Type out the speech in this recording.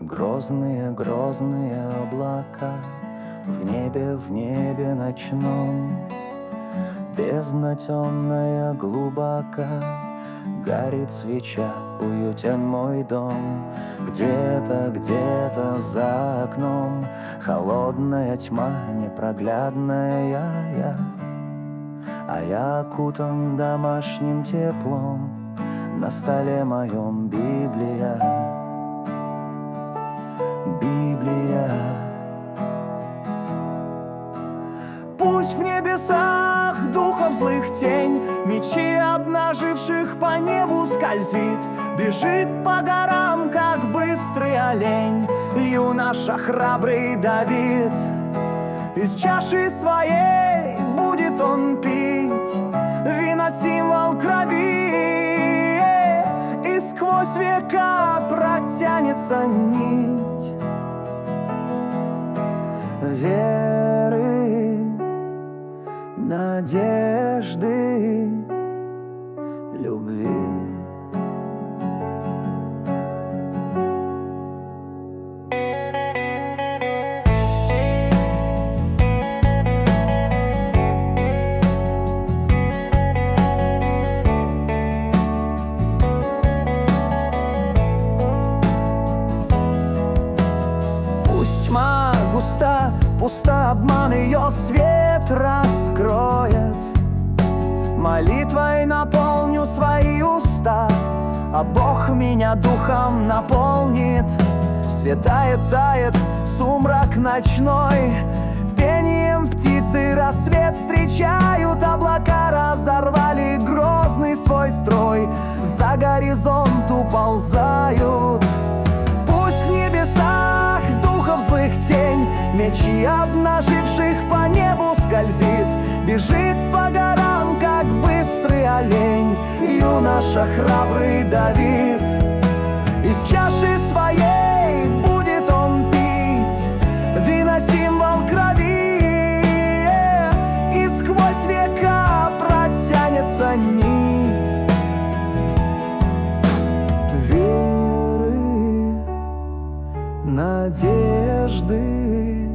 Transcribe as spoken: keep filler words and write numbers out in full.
Грозные, грозные облака в небе, в небе ночном. Бездна темная глубока, горит свеча, уютен мой дом. Где-то, где-то за окном холодная тьма, непроглядная я, а я окутан домашним теплом. На столе моем Библия, Библия. Пусть в небесах духов злых тень, мечи обнаживших по небу скользит, бежит по горам, как быстрый олень, юноша храбрый Давид. Из чаши своей будет он пить вино, символ крови, и сквозь века протянется нить веры, надежды, любви. Пусть тьма густа, пуста, обман ее свет раскроет. Молитвой наполню свои уста, а Бог меня духом наполнит. Светает, тает сумрак ночной, пением птицы рассвет встречают. Облака разорвали грозный свой строй, за горизонт уползают. Пусть в небесах духов злых тень, мечи обнаживших по небу скользит, бежит по горам, как быстрый олень, юноша храбрый Давид. Из чаши своей будет он пить вино, символ крови, и сквозь века протянется нить веры, надежды,